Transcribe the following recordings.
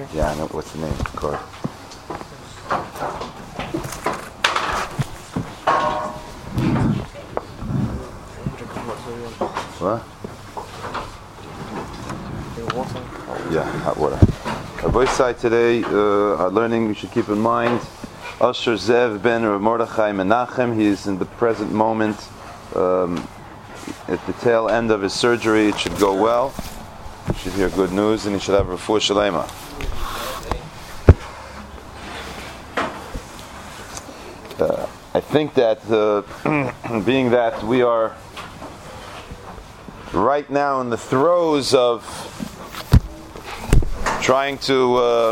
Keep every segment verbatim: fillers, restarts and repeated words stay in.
Yeah, I know what's the name, of course. What? Yeah, hot water. Our voice side today, uh, our learning we should keep in mind, Asher Zev ben Rav Mordechai Menachem. He is in the present moment um, at the tail end of his surgery. It should go well. He should hear good news, and he should have a refuah shalema. Uh, I think that uh, being that we are right now in the throes of trying to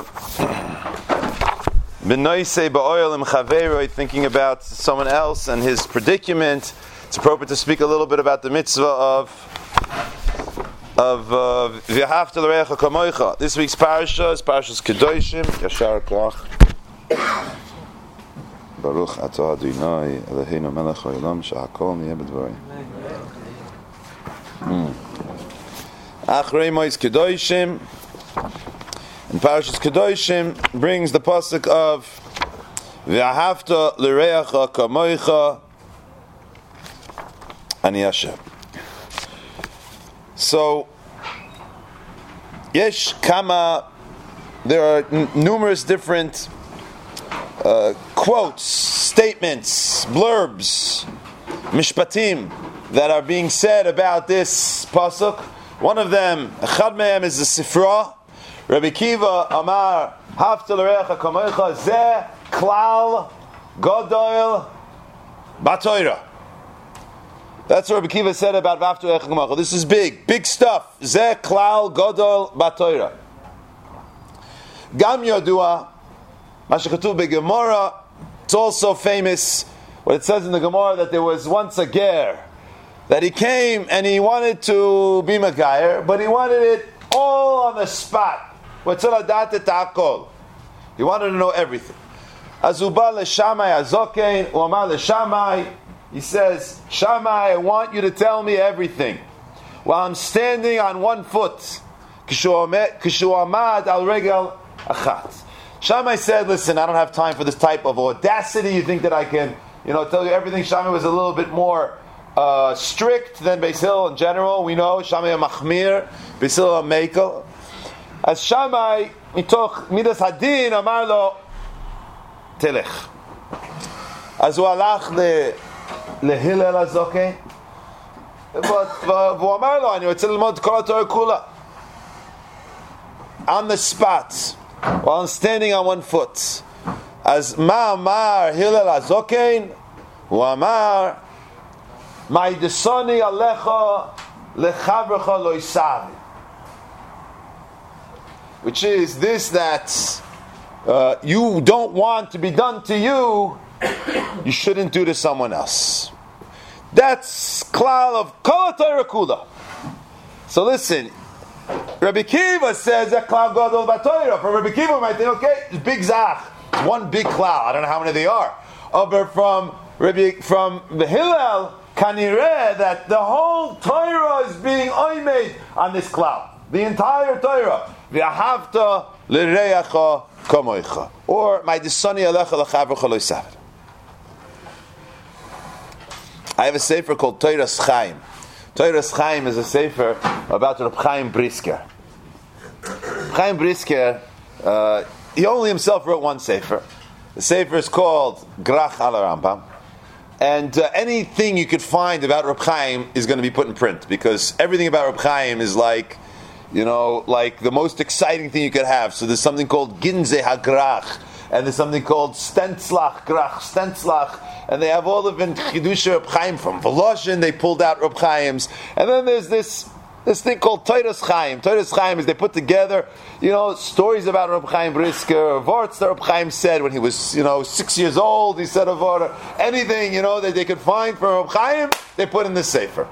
benoisei ba'oil im thinking about someone else and his predicament, it's appropriate to speak a little bit about the mitzvah of of v'ahavta l'reacha kamoicha. This week's parasha is Parashas Kedoshim. Yashar koach. Baruch atah Adonai Eloheinu melech haolam shehakol niyeh b'dvarim. Achrei Mois Kedoshim. And Parashas Kedoshim brings the pasuk of v'ahavta l'reacha kamoicha ani Hashem. So, yesh kama, there are n- numerous different uh, quotes, statements, blurbs, mishpatim that are being said about this pasuk. One of them, echad mehem, is the Sifra. Rabbi Kiva Amar Hafta l'reacha kamoicha zeh klal gadol batoira. That's what Rabbi Kiva said about Hafta l'reacha kamoicha. This is big, big stuff. Zeh klal gadol batoira. Gam yodua mashachatu beGemara. It's also famous what it says in the Gemara that there was once a ger that he came and he wanted to be Megayer, but he wanted it all on the spot. He wanted to know everything. Azuba l'shamai azokein u'amar l'shamai. He says, Shammai, I want you to tell me everything while I'm standing on one foot. Kishu amad al regel achat. Shammai said, listen, I don't have time for this type of audacity. You think that I can, you know, tell you everything? Shammai was a little bit more uh, strict than Beis Hillel in general. We know Shammai a machmir, Beis Hillel a mekel. As Shammai mitoch midas hadin amar lo telech. As hu alach le lehillel hazokein, but v'hu amar lo ani rotze lelmod kol haTorah kula. On the spot, while I'm standing on one foot. As ma amar hillel hazokein, hu amar ma'idesoni alecha lechavrecha lo yisavi. Which is this, that uh, you don't want to be done to you, you shouldn't do to someone else. That's klal of kol haTorah kula. So listen, Rabbi Kiva says that klal gadol b'Torah. For Rabbi Kiva, might think, okay, it's big zach, it's one big klal. I don't know how many they are. Oh, but from Rabbi, from the Hillel, kanireh, that the whole Torah is being oimed on this klal. The entire Torah. V'ahavta l'reacha kamoicha. Or, my desani alecha l'chavrecha lo yisav. I have a sefer called Toras Chaim. Toras Chaim is a sefer about Reb Chaim Brisker. Chaim Brisker, uh, he only himself wrote one sefer. The sefer is called Grach al Rambam. And uh, anything you could find about Reb Chaim is going to be put in print, because everything about Reb Chaim is like, you know, like the most exciting thing you could have. So there's something called Ginze HaGrach, and there's something called Stentzlach Grach, Stentzlach, and they have all of in Chidush Reb Chaim from Voloshin. They pulled out Reb Chaim's, and then there's this this thing called Toras Chaim. Toras Chaim is they put together, you know, stories about Reb Chaim Brisker, words that Reb Chaim said when he was, you know, six years old. He said a word, anything, you know, that they could find from Reb Chaim, they put in the sefer.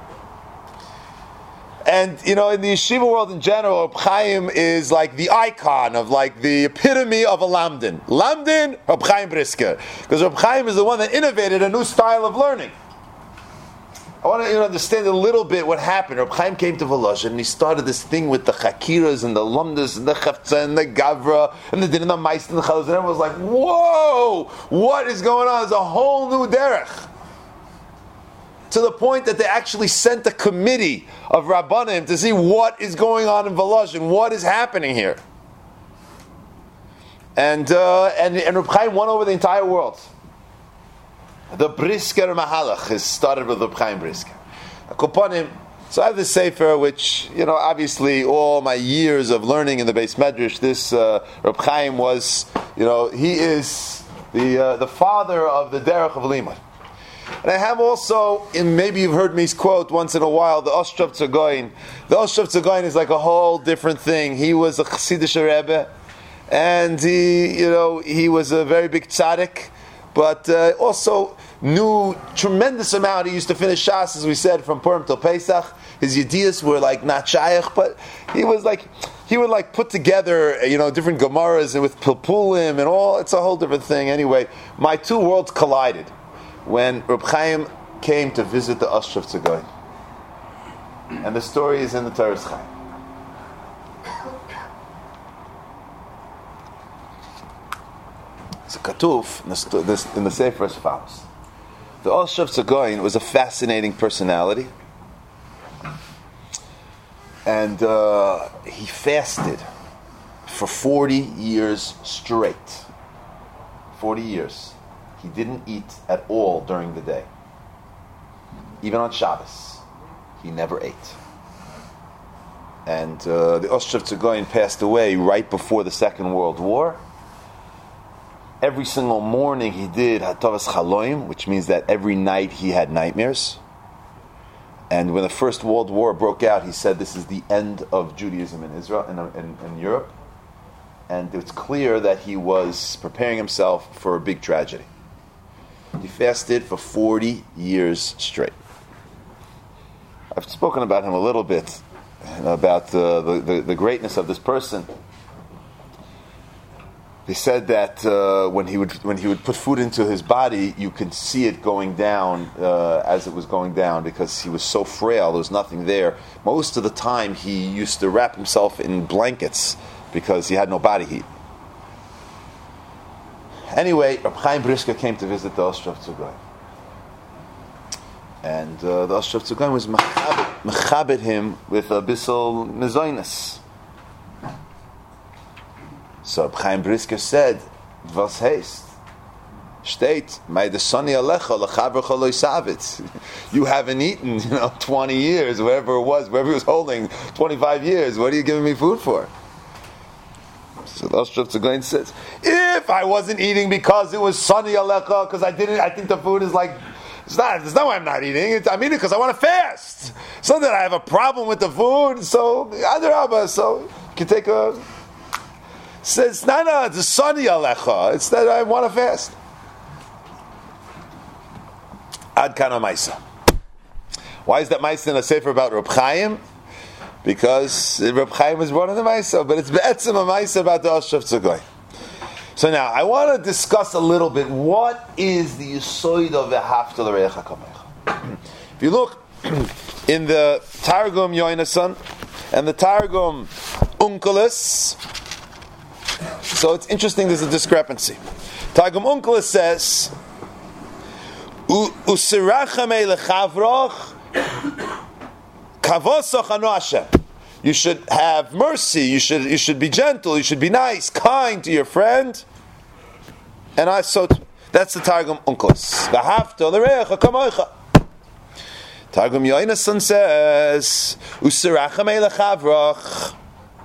And, you know, in the yeshiva world in general, Reb Chaim is like the icon of, like, the epitome of a Lamdin. Lamdin, Reb Chaim Brisker. Because Reb Chaim is the one that innovated a new style of learning. I want to you know, understand a little bit what happened. Reb Chaim came to Volozhin and he started this thing with the chakiras and the lumdas and the chavtza and the gavra and the din and the meist and the chalaz, and everyone was like, whoa, what is going on? There's a whole new derech. To the point that they actually sent a committee of Rabbanim to see what is going on in Volozhin, what is happening here. And, uh, and, and Reb Chaim won over the entire world. The Brisker Mahalach is started with Reb Chaim Brisker. Akupanim. So I have this sefer, which you know, obviously, all my years of learning in the Beis Medrash, this uh, Reb Chaim was, you know, he is the uh, the father of the derech of limud. And I have also, in, maybe you've heard me quote once in a while, the Oshrav Tzagoyin. The Oshrav Tzagoyin is like a whole different thing. He was a Chassidish Rebbe, and he, you know, he was a very big tzaddik, but uh, also knew tremendous amount. He used to finish Shas, as we said, from Purim till Pesach. His Yediyas were like not Shayach, but he was like, he would like put together, you know, different Gemaras with Pilpulim and all. It's a whole different thing. Anyway, my two worlds collided when Reb Chaim came to visit the Oshrav Tzagoyin. And the story is in the Toras Chaim. It's a katuf in the, this, in the Sefer as follows. The Oshrav Tzagoyin was a fascinating personality. And uh, he fasted for forty years straight. forty years. He didn't eat at all during the day. Even on Shabbos, he never ate. And uh, the Oshrav Tzagoyin passed away right before the Second World War. Every single morning he did Hatavas Chaloim, which means that every night he had nightmares. And when the First World War broke out, he said this is the end of Judaism in Israel, in, in, in Europe. And it's clear that he was preparing himself for a big tragedy. He fasted for forty years straight. I've spoken about him a little bit, about uh, the, the, the greatness of this person. They said that uh, when he would when he would put food into his body, you could see it going down uh, as it was going down because he was so frail. There was nothing there. Most of the time, he used to wrap himself in blankets because he had no body heat. Anyway, Reb Chaim Brisker came to visit the Oshrav Tzagoyin. And uh, the Oshrav Tzagoyin was mechabed, mechabed him with a bissel mezoinus. So Reb Chaim Brisker said, "Was heißt? Steht, mei desoni alecha lechavercha lo yisavit." You haven't eaten, you know, twenty years, whatever it was, wherever he was holding, twenty-five years. What are you giving me food for? So the Oshrav Tzagoyin says, if I wasn't eating because it was sunny alecha, because I didn't, I think the food is like, it's not, it's not why I'm not eating. It's, I'm eating because I want to fast. It's not that I have a problem with the food, so, adarabba, so you can take a, says, no, no, it's a sunny alecha. It's that I want to fast. Ad kana maisa. Why is that maisa in a sefer about Reb Chaim? Because Reb Chaim is one of the Maisa, but it's be'etzim a Maisa about the Oshrav Tzagoyin. So now, I want to discuss a little bit, what is the Yisoid of V'ahavta l're'echa kamecha? If you look in the Targum Yoinasan and the Targum Unkelis, so it's interesting, there's a discrepancy. Targum Unkelis says, Usirachamei lechavroch you should have mercy. You should you should be gentle. You should be nice, kind to your friend. And I so that's the Targum Unkelis. V'ahavta l're'echa kamocha. Targum Yoinasan says Usirachamei lechavrach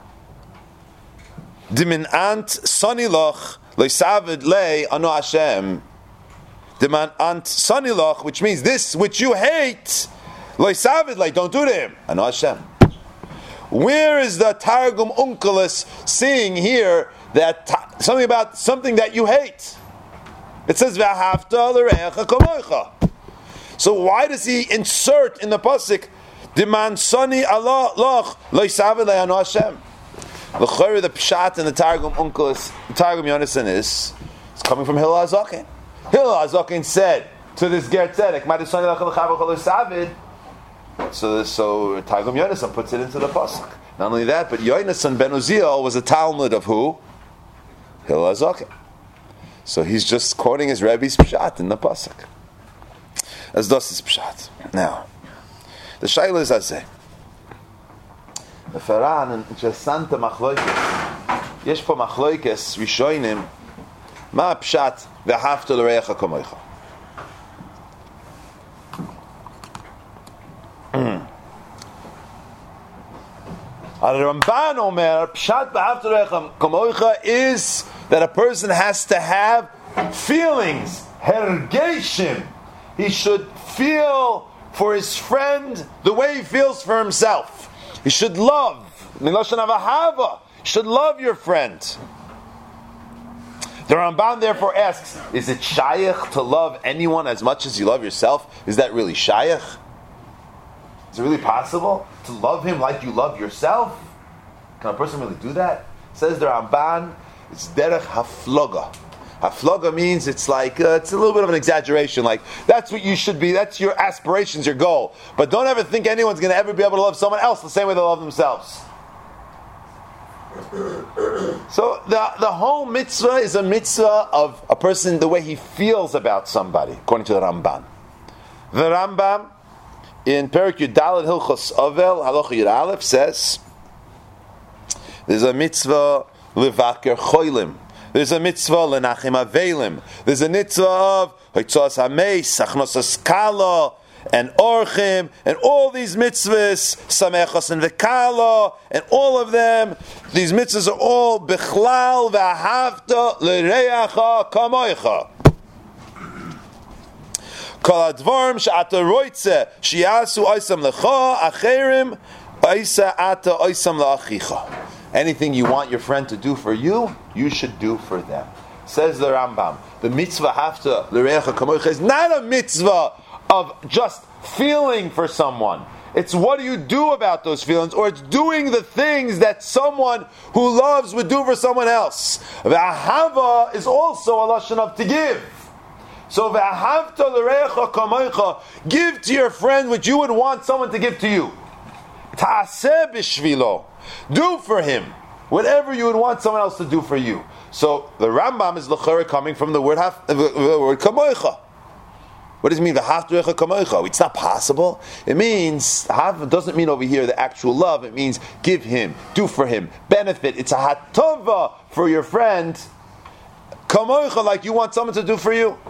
Dimin ant soniloch loisavid le anu Hashem. Dimin ant soniloch, which means this which you hate. Like, don't do to him. Anu Hashem. Where is the Targum Unkelis seeing here that ta- something about something that you hate? It says V'ahavta l're'echa kamocha. So why does he insert in the pasuk Diman Sani Allah Loch Loisavid Anu Hashem? L'chorah, the pshat in the Targum Unkelis, the Targum Yonasan is it's coming from Hillel HaZaken. Hillel HaZaken said to this Ger Tzedek, "My Sani Lach L'Chav L'Chav L'Savid." So, so Targum Yonasan puts it into the pasuk. Not only that, but Yonasan ben Uziel was a Talmud of who? Hillel HaZaken. So he's just quoting his Rebbe's pshat in the pasuk. As das is pshat. Now, the shaila is as the Faran and Jasanta Machloikes. Yesh po Machloikes Rishonim. Ma pshat v'hafta l'reich hakamoicha. Al Ramban Omer pshat v'hafta l'reich hakamoicha is that a person has to have feelings, hergeshim. He should feel for his friend the way he feels for himself. He should love. Miloshan avahava. You should love your friend. The Ramban therefore asks, is it shayach to love anyone as much as you love yourself? Is that really shayach? Is it really possible to love him like you love yourself? Can a person really do that? Says the Ramban, it's derech hafloga. Hafloga means it's like, uh, it's a little bit of an exaggeration, like, that's what you should be, that's your aspirations, your goal. But don't ever think anyone's going to ever be able to love someone else the same way they love themselves. So the, the whole mitzvah is a mitzvah of a person, the way he feels about somebody, according to the Ramban. The Rambam, in Perek Yudalad Hilchos Avel, Halacha Yud Aleph, says, there's a mitzvah levaker choilim. There's a mitzvah lenachim avelim. There's a mitzvah of hoitzos hameis, achnosas kala, and orchim, and all these mitzvahs, samechos and vekala, and all of them, these mitzvahs are all bichlal v'ahavta l'reacha kamoicha. Kol advarim she'ata roitze shi'asu oisam lecha acherim oisa ata oisam la'achicha. Anything you want your friend to do for you, you should do for them. Says the Rambam, the mitzvah hafta l'reacha kamoicha is not a mitzvah of just feeling for someone. It's what do you do about those feelings, or it's doing the things that someone who loves would do for someone else. V'ahava is also a lashon of to give. So v'ahavta l'reacha kamoicha, give to your friend what you would want someone to give to you. Ta'aseh b'shvilo. Do for him whatever you would want someone else to do for you. So the Rambam is l'chara coming from the word haf, the word kamoicha. What does it mean? V'hafturecha kamoicha. It's not possible. It means hav doesn't mean over here the actual love. It means give him, do for him, benefit. It's a hatova for your friend. Kamoicha, like you want someone to do for you.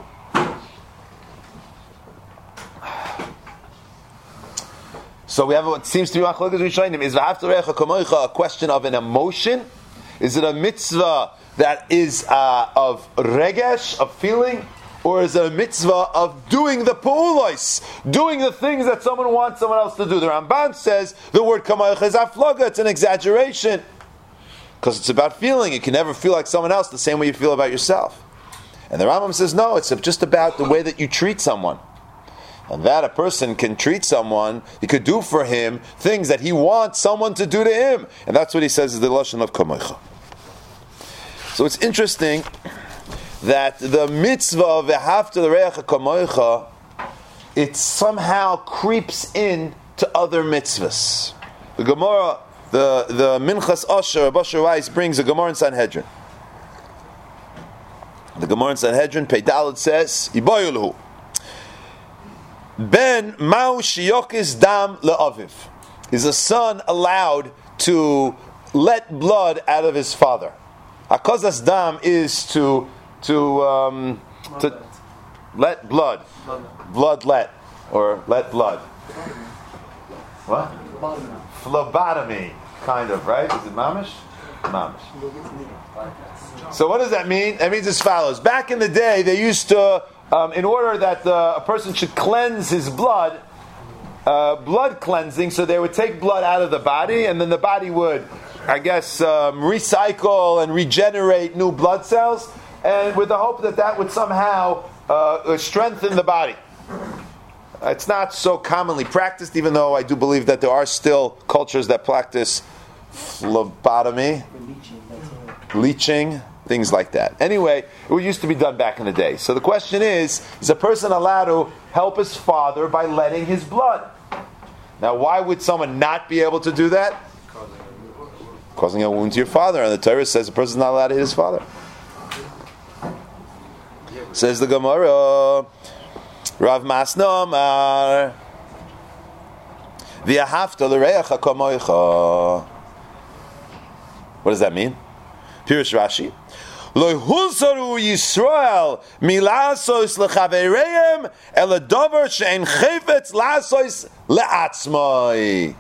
So we have what seems to be Machlokas Rishonim. Is v'hafturecha kamoicha a question of an emotion? Is it a mitzvah that is uh, of regesh, of feeling? Or is it a mitzvah of doing the pu'ulos, doing the things that someone wants someone else to do? The Ramban says the word kamoicha is afloga, it's an exaggeration. Because it's about feeling. You can never feel like someone else the same way you feel about yourself. And the Rambam says no, it's just about the way that you treat someone. And that a person can treat someone, he could do for him things that he wants someone to do to him. And that's what he says is the lashon of kamoicha. So it's interesting that the mitzvah of v'hafta l'reacha kamoicha, it somehow creeps in to other mitzvahs. The Gemara, the, the Minchas Osher, Basher Weiss brings a Gemara in Sanhedrin. The Gemara in Sanhedrin, Pei Daled says, Yiboyulhu. Ben Mau Shiyokis Dam Le'aviv. Is a son allowed to let blood out of his father? Hakozas Dam is to to um, to let blood, blood let, or let blood. What? Phlebotomy, kind of, right? Is it mamish? Mamish. So what does that mean? That means as follows. Back in the day, they used to, um, in order that uh, a person should cleanse his blood, uh, blood cleansing, so they would take blood out of the body, and then the body would, I guess, um, recycle and regenerate new blood cells, and with the hope that that would somehow uh, strengthen the body. It's not so commonly practiced, even though I do believe that there are still cultures that practice phlebotomy, leeching, things like that. Anyway, it used to be done back in the day. So the question is, is a person allowed to help his father by letting his blood? Now, why would someone not be able to do that? Causing a wound to your father. And the Torah says a person is not allowed to hit his father. Says the Gemara, Rav Masna Amar, V'ahavta l'reacha kamoicha. What does that mean? Pirush Rashi. Lo huzaru Yisrael milasos lechavereim el davar she'en chayvetz lasos le'atzmai.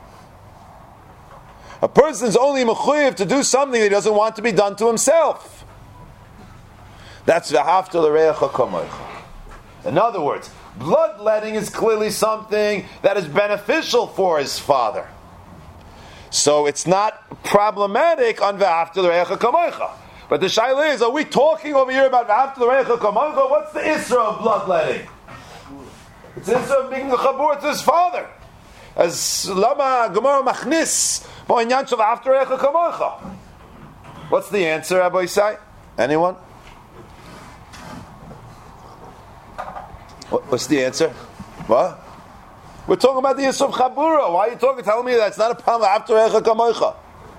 A person is only mechuyev to do something that he doesn't want to be done to himself. That's v'ahavta l'reacha kamoicha. In other words, bloodletting is clearly something that is beneficial for his father. So it's not problematic on v'ahavta l'reacha kamoicha. But the shaila is, are we talking over here about v'ahavta l'reacha kamoicha? What's the isra of bloodletting? It's the isra of being a chabur to his father. As lama gemara machnis bo'inyan shel v'ahavta l'reacha kamoicha. What's the answer, Rabbi Yisai? Anyone? What's the answer? What? We're talking about the Yisuf Chabura. Why are you talking? Telling me that's not a problem after Echa Kamoicha.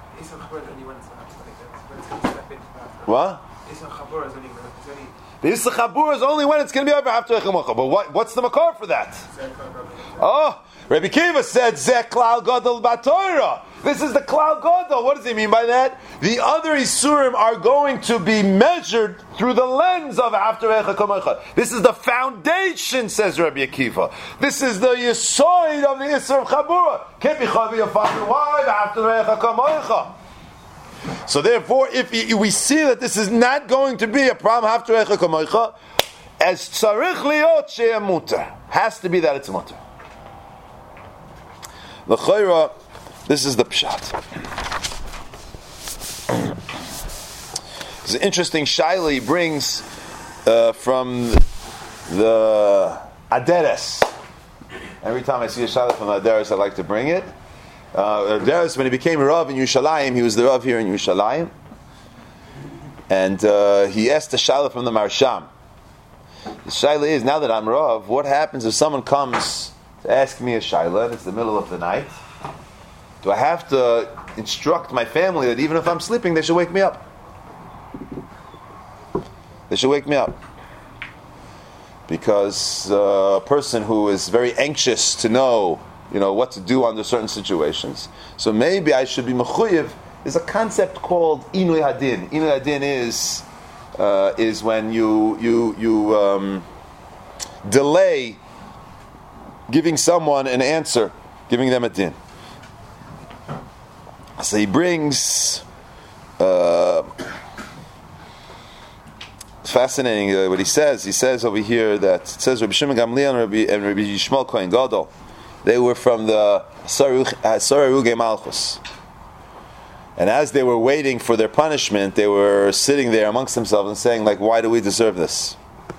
What? The Yisuf Chabura is only when it's going to be over after Echa Kamoicha. But what, what's the makar for that? Oh, Rabbi Kiva said, Zeh Klal Gadol B'Torah. This is the Klal Gadol. What does he mean by that? The other Isurim are going to be measured through the lens of after Echa Kamoicha. This is the foundation, says Rabbi Akiva. This is the Yesoid of the Isur of Chabura. Can't be Chavi your father. Why? After Echa Kamoicha. So therefore, if we see that this is not going to be a problem after Echa Kamoicha, as Tzarich Liot She'eh Mutar. Has to be that it's mutar. L'chayra, this is the pshat. It's an interesting shaila he brings uh, from the Aderes. Every time I see a shaila from the Aderes, I like to bring it. Uh, Aderes, when he became a Rav in Yerushalayim, he was the Rav here in Yerushalayim, and uh, he asked a shaila from the Marsham. The shaila is, now that I'm Rav, what happens if someone comes to ask me a shaila, and it's the middle of the night? Do I have to instruct my family that even if I'm sleeping, they should wake me up? They should wake me up. Because uh, a person who is very anxious to know, you know, what to do under certain situations. So maybe I should be mechuyev. There's a concept called inui hadin. Inui hadin is uh, is when you you you um, delay giving someone an answer, giving them a din. So he brings uh, fascinating uh, what he says. He says over here that it says Rabbi Shimon Gamliel and Rabbi, and Rabbi Yishmael Kohen Gadol, they were from the Sararugei Malchus. And as they were waiting for their punishment, they were sitting there amongst themselves and saying, like, why do we deserve this?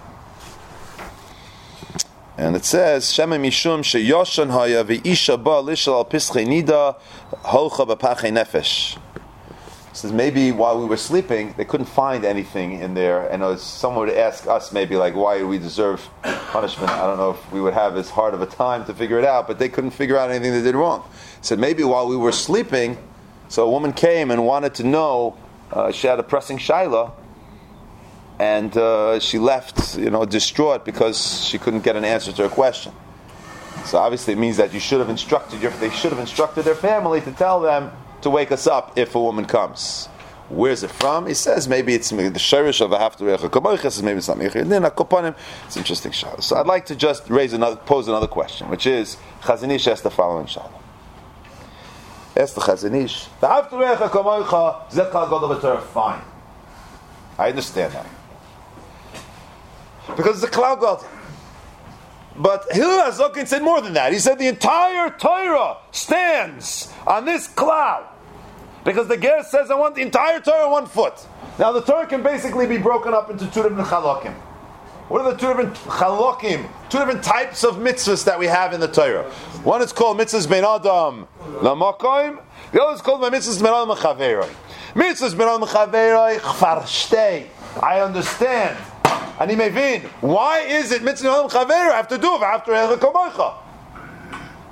And it says, Shema Mishum Sheyoshan Haya Ve'isha Ba Lishal Al Pischei Nida Holcha B'Pachei Nefesh. It says maybe while we were sleeping, they couldn't find anything in there, and as someone would ask us maybe like, why do we deserve punishment? I don't know if we would have as hard of a time to figure it out, but they couldn't figure out anything they did wrong. It said maybe while we were sleeping, so a woman came and wanted to know, uh, she had a pressing shaila, and uh, she left, you know, distraught because she couldn't get an answer to her question. So obviously it means that you should have instructed your, they should have instructed their family to tell them to wake us up if a woman comes. Where's it from? He says maybe it's the shirish of a haftarei kamoiches, maybe it's not meichin. It's interesting shaila. So I'd like to just raise another, pose another question, which is Chazon Ish asked the following shaila. Ask the Chazon Ish, the haftarei kamoicha zekal gadol b'Torah. Fine, I understand that. Because it's a cloud god. But Hillel HaZaken said more than that. He said the entire Torah stands on this cloud. Because the Ger says, I want the entire Torah on one foot. Now the Torah can basically be broken up into two different chalokim. What are the two different chalokim? Two different types of mitzvahs that we have in the Torah. One is called mitzvahs ben adam lamakoim. The other is called mitzvahs ben adam l'chaveroi. Mitzvahs ben adam l'chaveroi chfar shtei. I understand. Ani mevin. Why is it mitzvah ben adam l'chaveroi have to do it after Echa Kamoicha?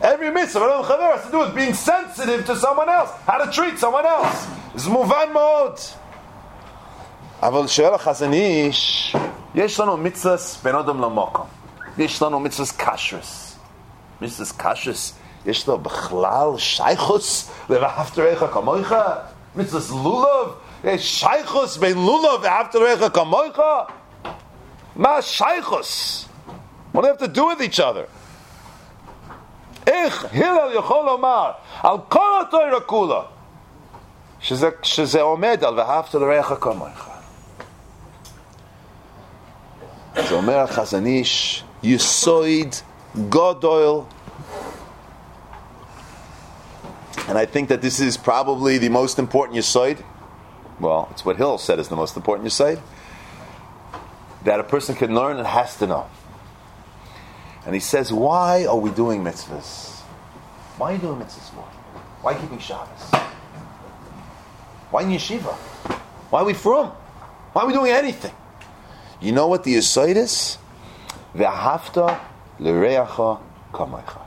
Every mitzvah Adam Chaver has to do with being sensitive to someone else, how to treat someone else. It's muvan mod. אבל שואל החזון איש, יש לנו מצוות בין אדם למקום. יש לנו מצוות קשרס. מצוות קשרס, יש לו בכלל שייכוס ואהבת רעך כמוך? מצוות לולב, יש שייכוס בין לולב ואהבת רעך כמוך? מה שייכוס? What do they have to do with each other? איך הלל יכול לומר על כל התורה כולה שזה, שזה עומד על ואהבת לרעך כמוך? זה אומר החזון איש, יסוד גדול. And I think that this is probably the most important yesod. Well, it's what Hill said is the most important yesod. That a person can learn and has to know. And he says, why are we doing mitzvahs? Why are you doing mitzvahs for? Why keeping Shabbos? Why in yeshiva? Why are we from? Why are we doing anything? You know what the yesod is? Ve'ahavta l'reacha kamaycha.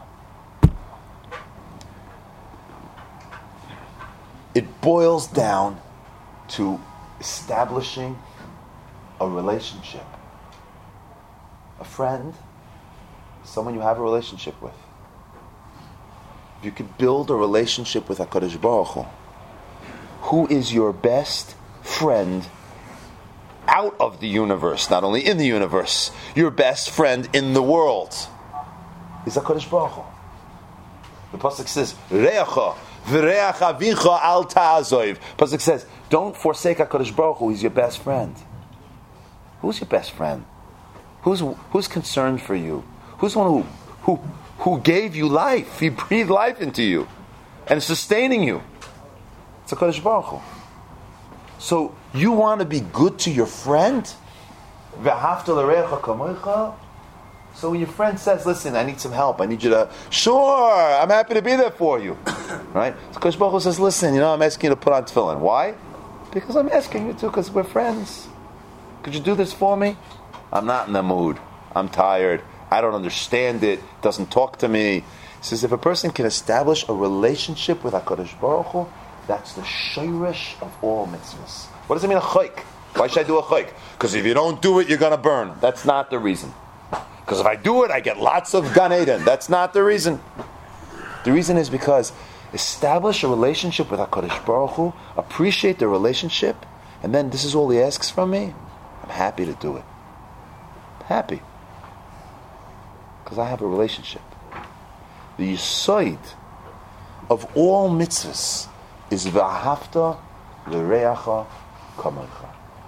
It boils down to establishing a relationship. A friend, someone you have a relationship with. If you could build a relationship with HaKadosh Baruch Hu, who is your best friend out of the universe, not only in the universe, your best friend in the world is HaKadosh Baruch Hu. The pasuk says, Re'acha v're'ach avicha al ta'azoiv. Pasuk says, don't forsake HaKadosh Baruch Hu, he's your best friend. Who's your best friend? Who's who's concerned for you? Who's the one who who who gave you life? He breathed life into you and is sustaining you. It's HaKadosh Baruch Hu. So you want to be good to your friend? V'ahavta l'reacha kamocha. So when your friend says, listen, I need some help, I need you to, sure, I'm happy to be there for you. Right? So HaKadosh Baruch Hu says, listen, you know, I'm asking you to put on tefillin. Why? Because I'm asking you to, because we're friends. Could you do this for me? I'm not in the mood. I'm tired. I don't understand it. It doesn't talk to me. He says, if a person can establish a relationship with HaKadosh Baruch Hu, that's the shayrish of all mitzvahs. What does it mean, a chayk? Why should I do a chayk? Because if you don't do it, you're going to burn. That's not the reason. Because if I do it, I get lots of Gan Eden. That's not the reason. The reason is because establish a relationship with HaKadosh Baruch Hu, appreciate the relationship, and then this is all he asks from me. I'm happy to do it. I'm happy. Because I have a relationship. The yesod of all mitzvahs is v'ahavta l'reacha kamocha.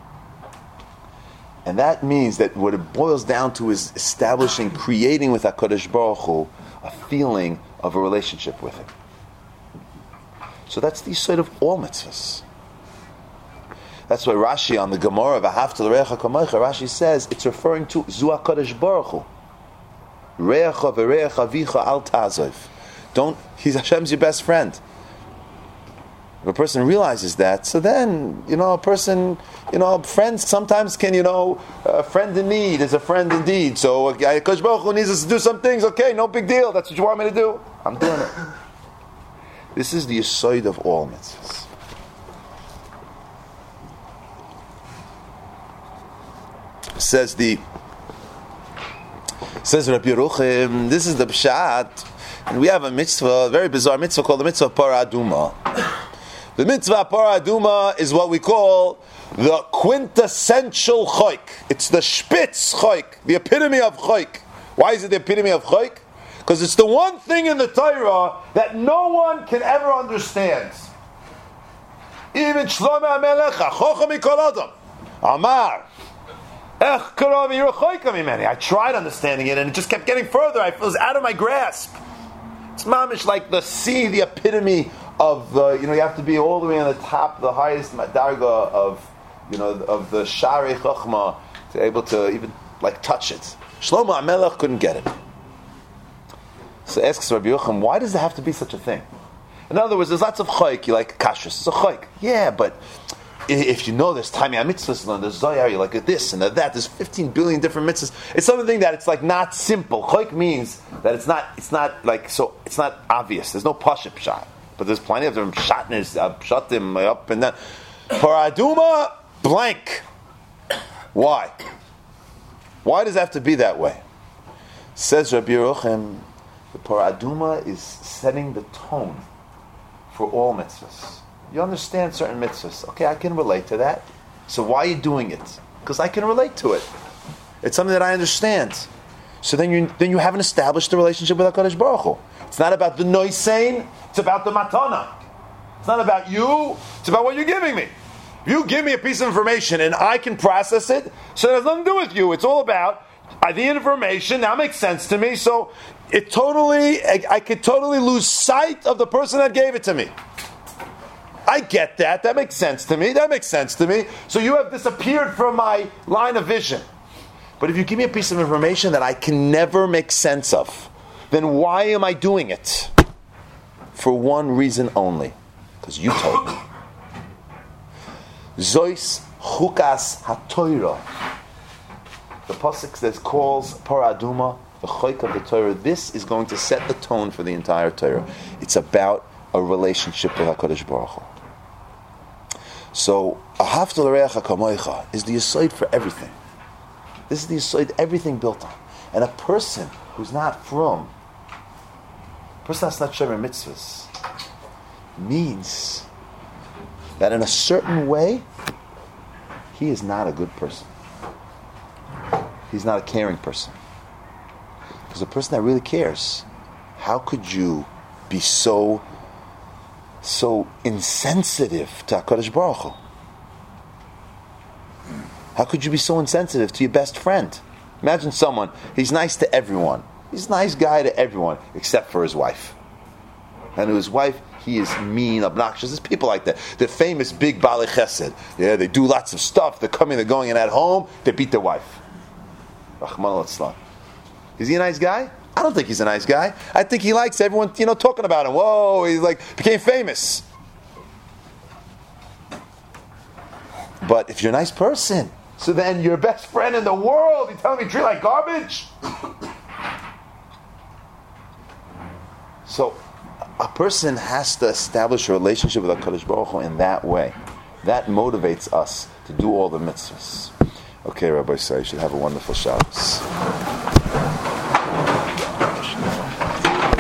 And that means that what it boils down to is establishing, creating with HaKadosh Baruch Hu a feeling of a relationship with Him. So that's the yesod of all mitzvahs. That's why Rashi on the Gemara v'ahavta l'reacha kamocha, Rashi says it's referring to Zu HaKadosh Baruch Hu. Reacha v'reacha avicha al ta'azov. Don't, he's Hashem's your best friend. If a person realizes that, so then, you know, a person, you know, friends sometimes can, you know, a friend in need is a friend indeed. So, HaKadosh Baruch Hu needs us to do some things, okay, no big deal, that's what you want me to do. I'm doing it. This is the yesod of all mitzvahs. Says the, says Rabbi Yeruchim, this is the pshat, and we have a mitzvah, a very bizarre mitzvah called the mitzvah of Parah Aduma. The mitzvah of Parah Aduma is what we call the quintessential choik. It's the spitz choik, the epitome of choik. Why is it the epitome of choik? Because it's the one thing in the Torah that no one can ever understand. Even Shlomo HaMelech, HaChocham Mikol Adam, Amar, Ech Karav Yirah Choika Mimeni. I tried understanding it and it just kept getting further. I, it was out of my grasp. It's mamish like the sea, the epitome of the, you know, you have to be all the way on the top, the highest darga of, you know, of the Shari Chachma to be able to even like touch it. Shlomo HaMelech couldn't get it. So asks Rabbi Yochanan, why does there have to be such a thing? In other words, there's lots of chayk, you like kashrus, it's a chayk. Yeah, but if you know there's Taimei mitzvahs, and there's Zohar, you're like this and that. There's fifteen billion different mitzvahs. It's something that it's like not simple. Choik means that it's not. It's not like so. It's not obvious. There's no pashut shot, but there's plenty of them shatners, uh, shatim up and down. For Aduma, blank. Why? Why does it have to be that way? Says Rabbi Yerucham, the Paraduma is setting the tone for all mitzvahs. You understand certain mitzvahs. Okay, I can relate to that. So why are you doing it? Because I can relate to it. It's something that I understand. So then you then you haven't established the relationship with HaKadosh Baruch Hu. It's not about the noisein, it's about the matana. It's not about you, it's about what you're giving me. You give me a piece of information and I can process it, so it has nothing to do with you. It's all about uh, the information, now makes sense to me, so it totally, I, I could totally lose sight of the person that gave it to me. I get that. That makes sense to me. That makes sense to me. So you have disappeared from my line of vision. But if you give me a piece of information that I can never make sense of, then why am I doing it? For one reason only. Because you told me. Zois chukas hatoira. The pasuk says calls paraduma the choik of the Torah. This is going to set the tone for the entire Torah. It's about a relationship with HaKadosh Baruch Hu. So, ahavta l'reacha kamoicha is the yesod for everything. This is the yesod everything built on. And a person who's not from, a person that's not shomer mitzvahs, means that in a certain way, he is not a good person. He's not a caring person. Because a person that really cares, how could you be so so insensitive to HaKadosh Baruch Hu? How could you be so insensitive to your best friend? Imagine someone, he's nice to everyone. He's a nice guy to everyone, except for his wife. And to his wife, he is mean, obnoxious. There's people like that. The famous big Baalei Chesed. Yeah, they do lots of stuff. They're coming, they're going, and at home, they beat their wife. Rachmana litzlan. Is he a nice guy? I don't think he's a nice guy. I think he likes everyone, you know, talking about him. Whoa, he's like, became famous. But if you're a nice person, so then your best friend in the world, you telling me treat like garbage? So, a person has to establish a relationship with HaKadosh Baruch Hu in that way. That motivates us to do all the mitzvahs. Okay, Rabbi Say, you should have a wonderful Shabbos.